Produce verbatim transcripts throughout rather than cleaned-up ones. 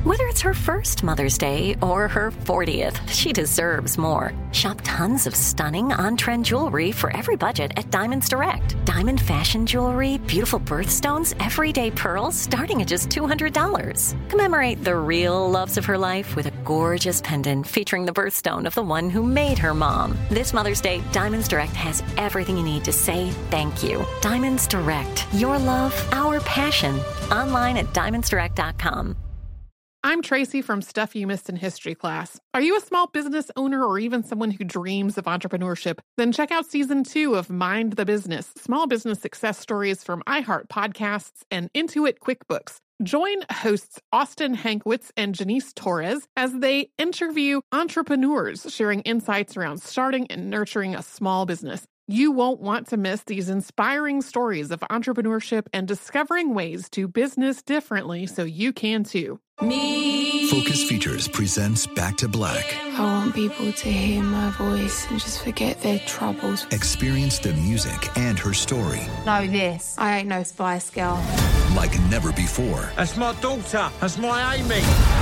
Whether it's her first Mother's Day or her fortieth, she deserves more. Shop tons of stunning on-trend jewelry for every budget at Diamonds Direct. Diamond fashion jewelry, beautiful birthstones, everyday pearls starting at just two hundred dollars. Commemorate the real loves of her life with a gorgeous pendant featuring the birthstone of the one who made her mom. This Mother's Day, Diamonds Direct has everything you need to say thank you. Diamonds Direct. Your love, our passion. Online at diamonds direct dot com. I'm Tracy from Stuff You Missed in History Class. Are you a small business owner or even someone who dreams of entrepreneurship? Then check out Season two of Mind the Business, Small Business Success Stories from iHeart Podcasts and Intuit QuickBooks. Join hosts Austin Hankwitz and Janice Torres as they interview entrepreneurs sharing insights around starting and nurturing a small business. You won't want to miss these inspiring stories of entrepreneurship and discovering ways to business differently so you can too. Me. Focus Features presents Back to Black. I want people to hear my voice and just forget their troubles. Experience the music and her story. Know this, I ain't no Spice Girl. Like never before. That's my daughter. That's my Amy.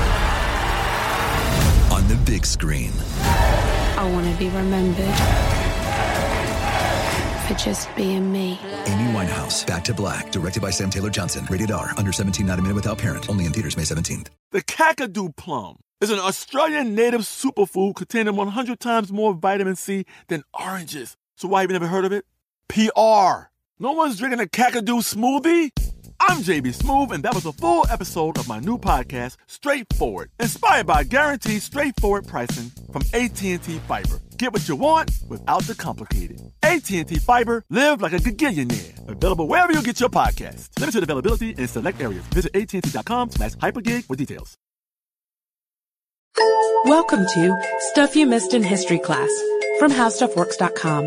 On the big screen. I want to be remembered for just being me. Amy Winehouse, Back to Black, directed by Sam Taylor Johnson. Rated R, under seventeen, not a minute without parent. Only in theaters May seventeenth. The Kakadu plum is an Australian native superfood containing one hundred times more vitamin C than oranges. So why have you never heard of it? P R. No one's drinking a Kakadu smoothie? I'm J B Smoove, and that was a full episode of my new podcast, Straightforward, inspired by guaranteed straightforward pricing from A T and T Fiber. Get what you want without the complicated. A T and T Fiber, live like a gigillionaire. Available wherever you get your podcasts. Limited availability in select areas. Visit A T and T dot com slash hypergig for details. Welcome to Stuff You Missed in History Class from how stuff works dot com.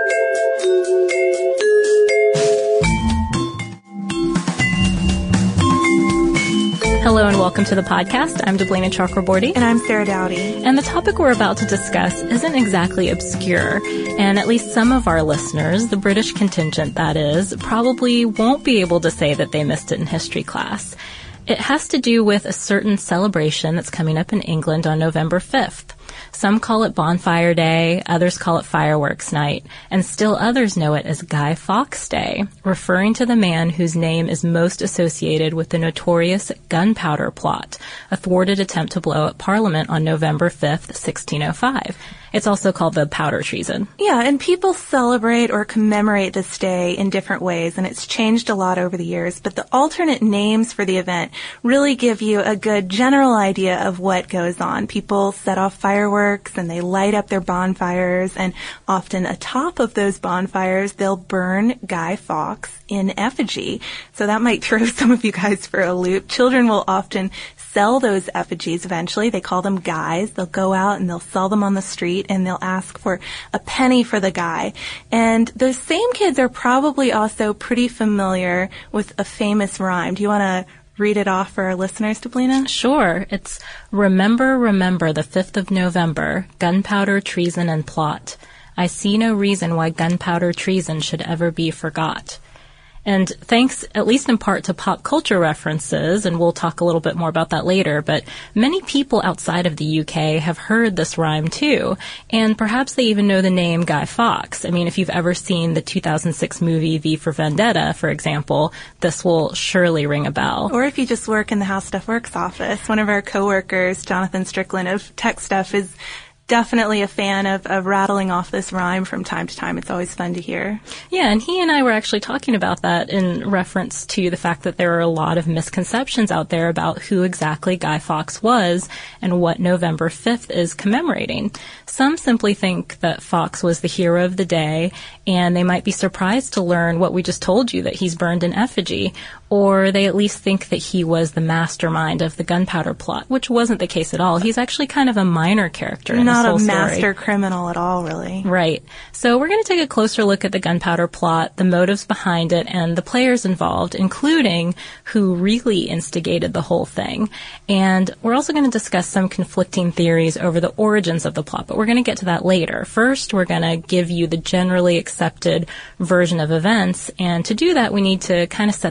Hello and welcome to the podcast. I'm Deblina Chakraborty. And I'm Sarah Dowdy. And the topic we're about to discuss isn't exactly obscure. And at least some of our listeners, the British contingent that is, probably won't be able to say that they missed it in history class. It has to do with a certain celebration that's coming up in England on November fifth. Some call it Bonfire Day, others call it Fireworks Night, and still others know it as Guy Fawkes Day, referring to the man whose name is most associated with the notorious Gunpowder Plot, a thwarted attempt to blow up Parliament on November fifth, sixteen oh five. It's also called the Powder Treason. Yeah, and people celebrate or commemorate this day in different ways, and it's changed a lot over the years, but the alternate names for the event really give you a good general idea of what goes on. People set off fireworks and they light up their bonfires, and often atop of those bonfires they'll burn Guy Fawkes in effigy. So that might throw some of you guys for a loop. Children will often sell those effigies eventually. They call them guys. They'll go out and they'll sell them on the street and they'll ask for a penny for the guy. And those same kids are probably also pretty familiar with a famous rhyme. Do you want to read it off for our listeners, Deblina? Sure. It's Remember, remember the fifth of November, gunpowder, treason, and plot. I see no reason why gunpowder treason should ever be forgot. And thanks, at least in part, to pop culture references, and we'll talk a little bit more about that later, but many people outside of the U K have heard this rhyme too, and perhaps they even know the name Guy Fawkes. I mean, if you've ever seen the two thousand six movie V for Vendetta, for example, this will surely ring a bell. Or if you just work in the How Stuff Works office, one of our coworkers, Jonathan Strickland of Tech Stuff, is definitely a fan of, of rattling off this rhyme from time to time. It's always fun to hear. Yeah, and he and I were actually talking about that in reference to the fact that there are a lot of misconceptions out there about who exactly Guy Fawkes was and what November fifth is commemorating. Some simply think that Fawkes was the hero of the day, and they might be surprised to learn what we just told you, that he's burned in effigy. Or they at least think that he was the mastermind of the gunpowder plot, which wasn't the case at all. He's actually kind of a minor character in this whole story. Not a master criminal at all, really. Right. So we're going to take a closer look at the gunpowder plot, the motives behind it, and the players involved, including who really instigated the whole thing. And we're also going to discuss some conflicting theories over the origins of the plot, but we're going to get to that later. First, we're going to give you the generally accepted version of events, and to do that, we need to kind of set the scene a bit.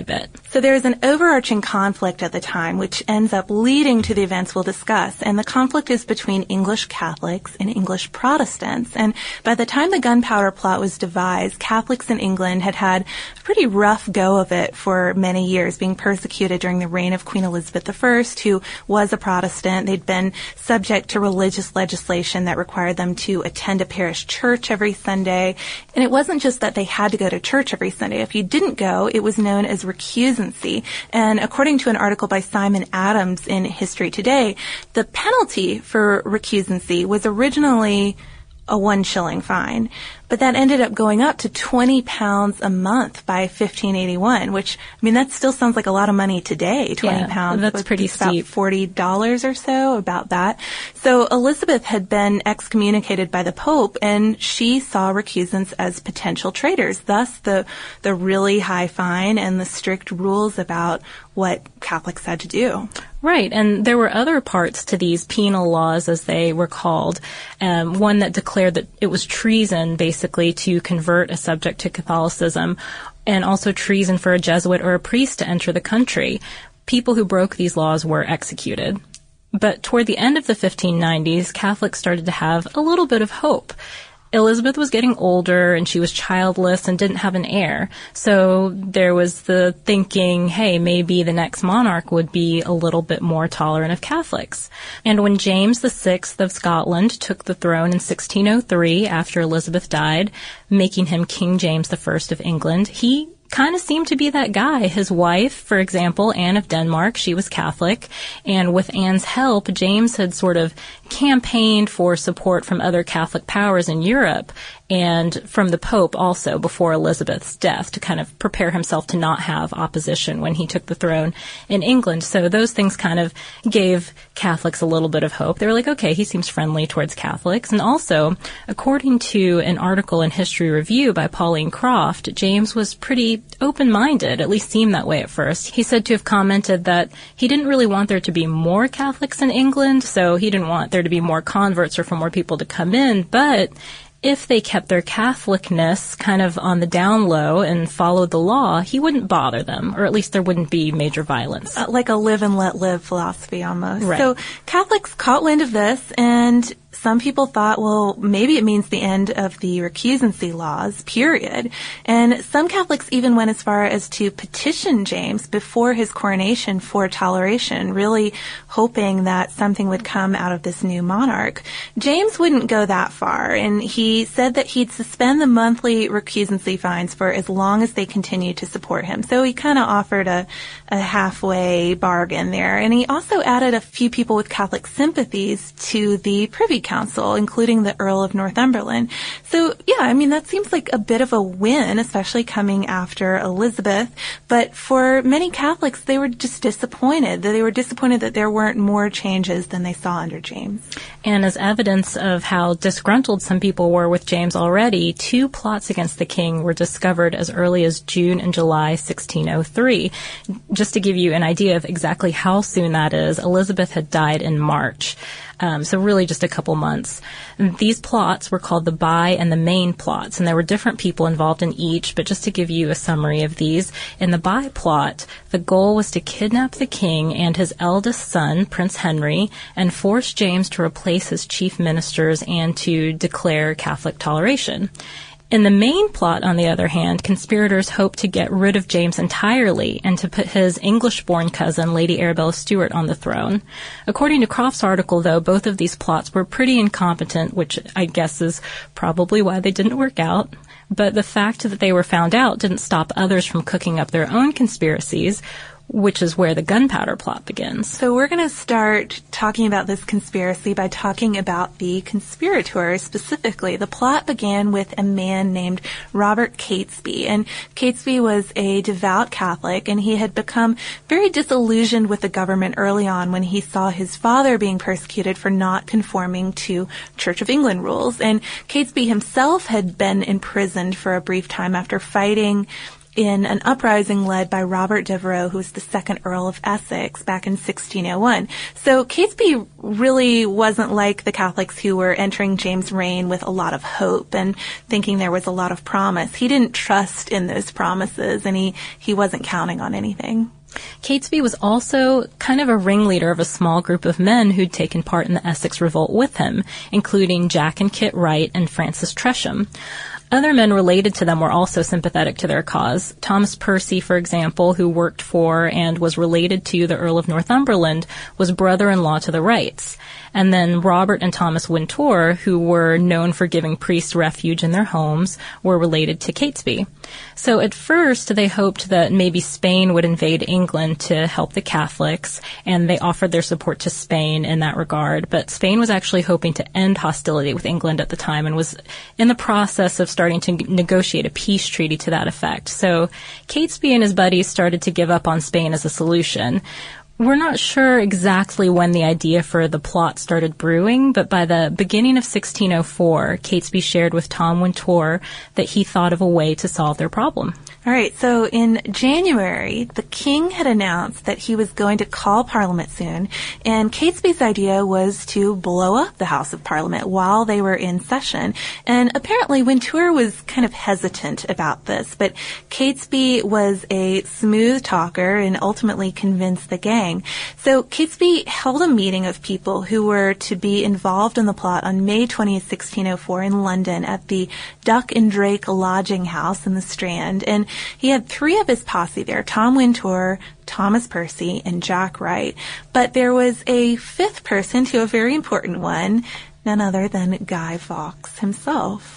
bit. So there's an overarching conflict at the time, which ends up leading to the events we'll discuss. And the conflict is between English Catholics and English Protestants. And by the time the Gunpowder Plot was devised, Catholics in England had had a pretty rough go of it for many years, being persecuted during the reign of Queen Elizabeth the First, who was a Protestant. They'd been subject to religious legislation that required them to attend a parish church every Sunday. And it wasn't just that they had to go to church every Sunday. If you didn't go, it was known as recusancy. And according to an article by Simon Adams in History Today, the penalty for recusancy was originally a one shilling fine. But that ended up going up to twenty pounds a month by fifteen eighty-one, which, I mean, that still sounds like a lot of money today, twenty yeah, pounds. That's pretty it's steep. About forty dollars or so, about that. So Elizabeth had been excommunicated by the Pope, and she saw recusants as potential traitors. Thus, the, the really high fine and the strict rules about what Catholics had to do. Right, and there were other parts to these penal laws, as they were called. Um, one that declared that it was treason, basically, to convert a subject to Catholicism, and also treason for a Jesuit or a priest to enter the country. People who broke these laws were executed. But toward the end of the fifteen nineties, Catholics started to have a little bit of hope. Elizabeth was getting older and she was childless and didn't have an heir. So there was the thinking, hey, maybe the next monarch would be a little bit more tolerant of Catholics. And when James the Sixth of Scotland took the throne in sixteen oh three after Elizabeth died, making him King James the First of England, he kind of seemed to be that guy. His wife, for example, Anne of Denmark, she was Catholic, and with Anne's help, James had sort of campaigned for support from other Catholic powers in Europe and from the Pope also before Elizabeth's death to kind of prepare himself to not have opposition when he took the throne in England. So those things kind of gave Catholics a little bit of hope. They were like, okay, he seems friendly towards Catholics. And also, according to an article in History Review by Pauline Croft, James was pretty open-minded, at least seemed that way at first. He said to have commented that he didn't really want there to be more Catholics in England, so he didn't want there to be more converts or for more people to come in, but if they kept their Catholicness kind of on the down low and followed the law, he wouldn't bother them, or at least there wouldn't be major violence. Uh, like a live and let live philosophy almost. Right. So Catholics caught wind of this, and some people thought, well, maybe it means the end of the recusancy laws, period. And some Catholics even went as far as to petition James before his coronation for toleration, really hoping that something would come out of this new monarch. James wouldn't go that far, and he said that he'd suspend the monthly recusancy fines for as long as they continued to support him. So he kind of offered a, a halfway bargain there. And he also added a few people with Catholic sympathies to the Privy Council, including the Earl of Northumberland. So, yeah, I mean, that seems like a bit of a win, especially coming after Elizabeth. But for many Catholics, they were just disappointed. They were disappointed that there weren't more changes than they saw under James. And as evidence of how disgruntled some people were with James already, two plots against the king were discovered as early as June and July sixteen oh three. Just to give you an idea of exactly how soon that is, Elizabeth had died in March. Um, so really just a couple months. These plots were called the By and the Main plots, and there were different people involved in each, but just to give you a summary of these, in the By plot, the goal was to kidnap the king and his eldest son, Prince Henry, and force James to replace his chief ministers and to declare Catholic toleration. In the main plot, on the other hand, conspirators hoped to get rid of James entirely and to put his English-born cousin, Lady Arabella Stuart, on the throne. According to Croft's article, though, both of these plots were pretty incompetent, which I guess is probably why they didn't work out. But the fact that they were found out didn't stop others from cooking up their own conspiracies, which is where the gunpowder plot begins. So we're going to start talking about this conspiracy by talking about the conspirators specifically. The plot began with a man named Robert Catesby, and Catesby was a devout Catholic, and he had become very disillusioned with the government early on when he saw his father being persecuted for not conforming to Church of England rules. And Catesby himself had been imprisoned for a brief time after fighting in an uprising led by Robert Devereux, who was the second Earl of Essex back in sixteen oh one. So Catesby really wasn't like the Catholics who were entering James' reign with a lot of hope and thinking there was a lot of promise. He didn't trust in those promises, and he, he wasn't counting on anything. Catesby was also kind of a ringleader of a small group of men who'd taken part in the Essex Revolt with him, including Jack and Kit Wright and Francis Tresham. Other men related to them were also sympathetic to their cause. Thomas Percy, for example, who worked for and was related to the Earl of Northumberland, was brother-in-law to the Wrights. And then Robert and Thomas Wintour, who were known for giving priests refuge in their homes, were related to Catesby. So at first, they hoped that maybe Spain would invade England to help the Catholics, and they offered their support to Spain in that regard. But Spain was actually hoping to end hostility with England at the time and was in the process of starting to negotiate a peace treaty to that effect. So Catesby and his buddies started to give up on Spain as a solution. We're not sure exactly when the idea for the plot started brewing, but by the beginning of sixteen oh four, Catesby shared with Tom Wintour that he thought of a way to solve their problem. All right, so in January, the king had announced that he was going to call Parliament soon, and Catesby's idea was to blow up the House of Parliament while they were in session. And apparently Wintour was kind of hesitant about this, but Catesby was a smooth talker and ultimately convinced the gang. So Catesby held a meeting of people who were to be involved in the plot on May twentieth, sixteen oh four in London at the Duck and Drake Lodging House in the Strand, and he had three of his posse there, Tom Wintour, Thomas Percy, and Jack Wright. But there was a fifth person, to a very important one, none other than Guy Fawkes himself.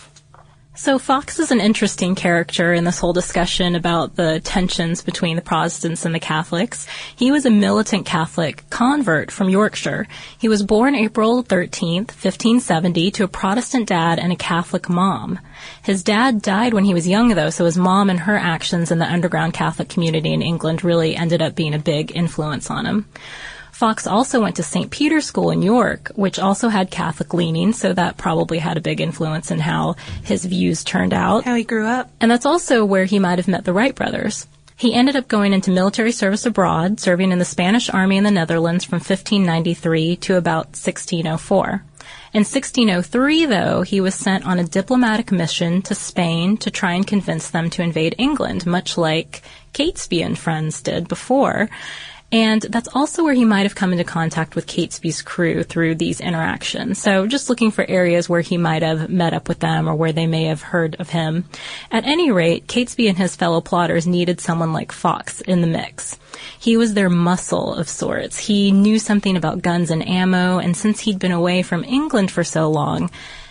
So Fawkes is an interesting character in this whole discussion about the tensions between the Protestants and the Catholics. He was a militant Catholic convert from Yorkshire. He was born April thirteenth, fifteen seventy, to a Protestant dad and a Catholic mom. His dad died when he was young, though, so his mom and her actions in the underground Catholic community in England really ended up being a big influence on him. Fawkes also went to Saint Peter's School in York, which also had Catholic leanings, so that probably had a big influence in how his views turned out. How he grew up. And that's also where he might have met the Wright brothers. He ended up going into military service abroad, serving in the Spanish Army in the Netherlands from fifteen ninety-three to about sixteen oh four. In sixteen oh three, though, he was sent on a diplomatic mission to Spain to try and convince them to invade England, much like Catesby and friends did before. And that's also where he might have come into contact with Catesby's crew through these interactions. So just looking for areas where he might have met up with them or where they may have heard of him. At any rate, Catesby and his fellow plotters needed someone like Fawkes in the mix. He was their muscle of sorts. He knew something about guns and ammo, and since he'd been away from England for so long,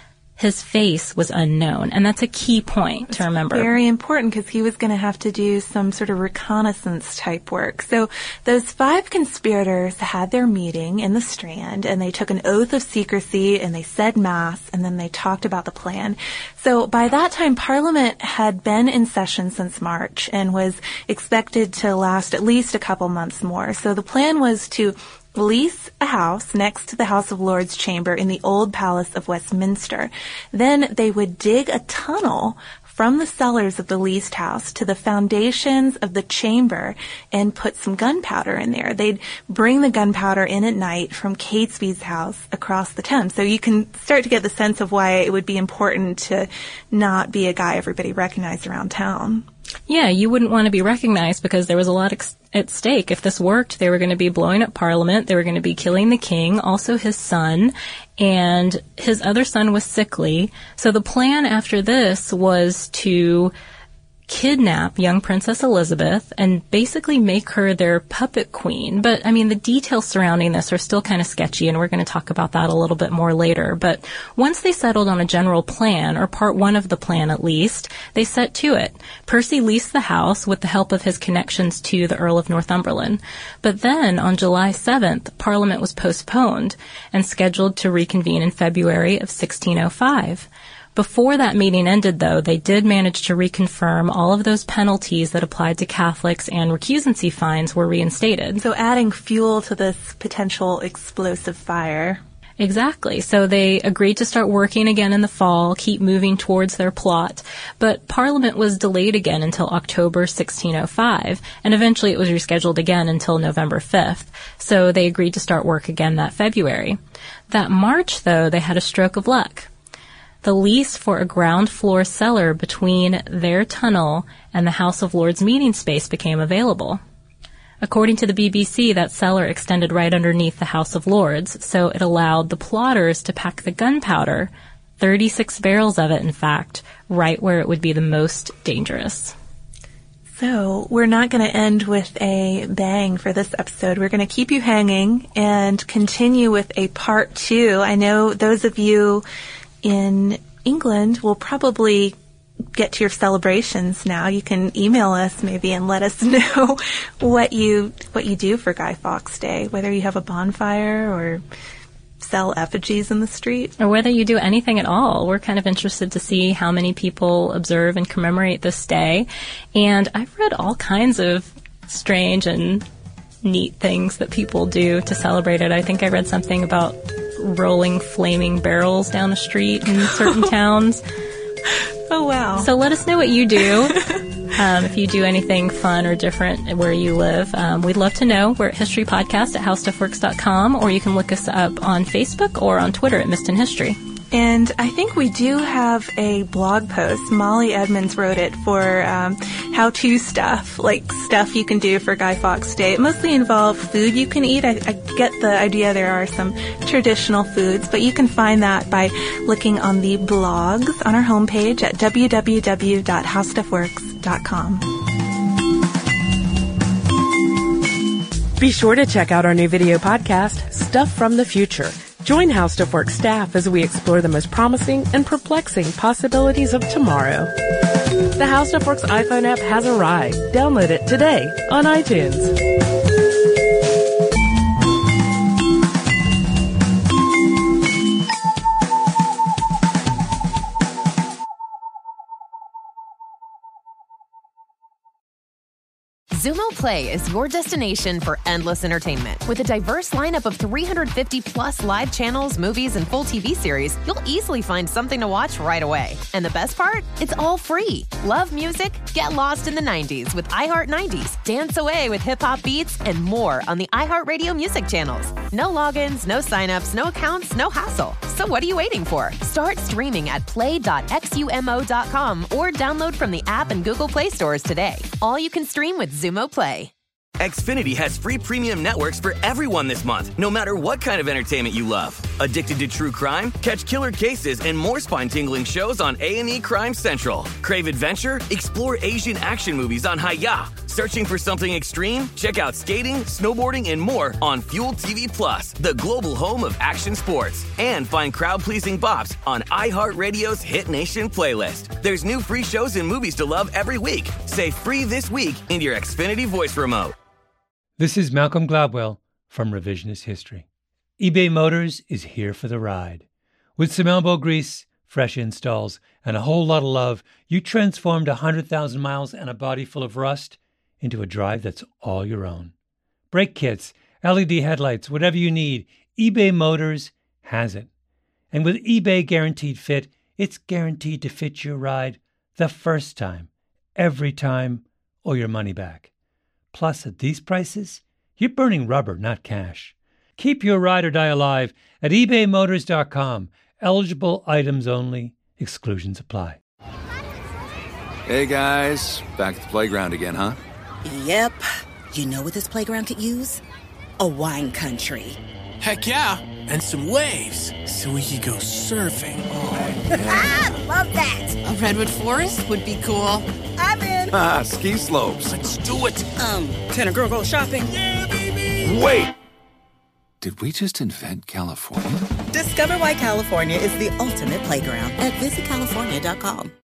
his face was unknown, and that's a key point to remember. Very important, because he was going to have to do some sort of reconnaissance type work. So those five conspirators had their meeting in the Strand, and they took an oath of secrecy, and they said mass, and then they talked about the plan. So by that time, Parliament had been in session since March and was expected to last at least a couple months more. So the plan was to lease a house next to the House of Lords chamber in the Old Palace of Westminster. Then they would dig a tunnel from the cellars of the leased house to the foundations of the chamber and put some gunpowder in there. They'd bring the gunpowder in at night from Catesby's house across the Thames. So you can start to get the sense of why it would be important to not be a guy everybody recognized around town. Yeah, you wouldn't want to be recognized because there was a lot ex- at stake. If this worked, they were going to be blowing up Parliament, they were going to be killing the king, also his son, and his other son was sickly. So the plan after this was to kidnap young Princess Elizabeth and basically make her their puppet queen. But, I mean, the details surrounding this are still kind of sketchy, and we're going to talk about that a little bit more later. But once they settled on a general plan, or part one of the plan at least, they set to it. Percy leased the house with the help of his connections to the Earl of Northumberland. But then, on July seventh, Parliament was postponed and scheduled to reconvene in February of sixteen oh five. Before that meeting ended, though, they did manage to reconfirm all of those penalties that applied to Catholics, and recusancy fines were reinstated. So adding fuel to this potential explosive fire. Exactly. So they agreed to start working again in the fall, keep moving towards their plot. But Parliament was delayed again until October sixteen oh five, and eventually it was rescheduled again until November fifth. So they agreed to start work again that February. That March, though, they had a stroke of luck. The lease for a ground floor cellar between their tunnel and the House of Lords meeting space became available. According to the B B C, that cellar extended right underneath the House of Lords, so it allowed the plotters to pack the gunpowder, thirty-six barrels of it, in fact, right where it would be the most dangerous. So we're not going to end with a bang for this episode. We're going to keep you hanging and continue with a part two. I know those of you in England will probably get to your celebrations now. You can email us maybe and let us know what you what you do for Guy Fawkes Day, whether you have a bonfire or sell effigies in the street. Or whether you do anything at all. We're kind of interested to see how many people observe and commemorate this day. And I've read all kinds of strange and neat things that people do to celebrate it. I think I read something about rolling flaming barrels down the street in certain towns. Oh, wow. So let us know what you do. Um, if you do anything fun or different where you live, um, we'd love to know. We're at history podcast at how stuff works dot com, or you can look us up on Facebook or on Twitter at Missed in History. And I think we do have a blog post. Molly Edmonds wrote it for um, how-to stuff, like stuff you can do for Guy Fawkes Day. It mostly involves food you can eat. I, I get the idea there are some traditional foods, but you can find that by looking on the blogs on our homepage at w w w dot how stuff works dot com. Be sure to check out our new video podcast, Stuff from the Future. Join How Stuff Works staff as we explore the most promising and perplexing possibilities of tomorrow. The How Stuff Works iPhone app has arrived. Download it today on iTunes. Xumo Play is your destination for endless entertainment. With a diverse lineup of three hundred fifty plus live channels, movies, and full T V series, you'll easily find something to watch right away. And the best part? It's all free. Love music? Get lost in the nineties with iHeart nineties. Dance away with hip-hop beats and more on the iHeartRadio music channels. No logins, no signups, no accounts, no hassle. So what are you waiting for? Start streaming at play dot xumo dot com or download from the app and Google Play stores today. All you can stream with Xumo Play. Xfinity has free premium networks for everyone this month, no matter what kind of entertainment you love. Addicted to true crime? Catch killer cases and more spine-tingling shows on A and E Crime Central. Crave adventure? Explore Asian action movies on Hi-Ya. Searching for something extreme? Check out skating, snowboarding, and more on Fuel T V Plus, the global home of action sports. And find crowd-pleasing bops on iHeartRadio's Hit Nation playlist. There's new free shows and movies to love every week. Say free this week in your Xfinity voice remote. This is Malcolm Gladwell from Revisionist History. eBay Motors is here for the ride. With some elbow grease, fresh installs, and a whole lot of love, you transformed one hundred thousand miles and a body full of rust into a drive that's all your own. Brake kits, L E D headlights, whatever you need, eBay Motors has it. And with eBay Guaranteed Fit, it's guaranteed to fit your ride the first time, every time, or your money back. Plus, at these prices, you're burning rubber, not cash. Keep your ride or die alive at ebay motors dot com. Eligible items only. Exclusions apply. Hey, guys. Back at the playground again, huh? Yep. You know what this playground could use? A wine country. Heck yeah. And some waves so we could go surfing. Oh, yeah. Ah, love that. A redwood forest would be cool. I'm in. Ah, ski slopes. Let's do it. Um, can a girl go shopping? Yeah, baby. Wait. Did we just invent California? Discover why California is the ultimate playground at visit california dot com.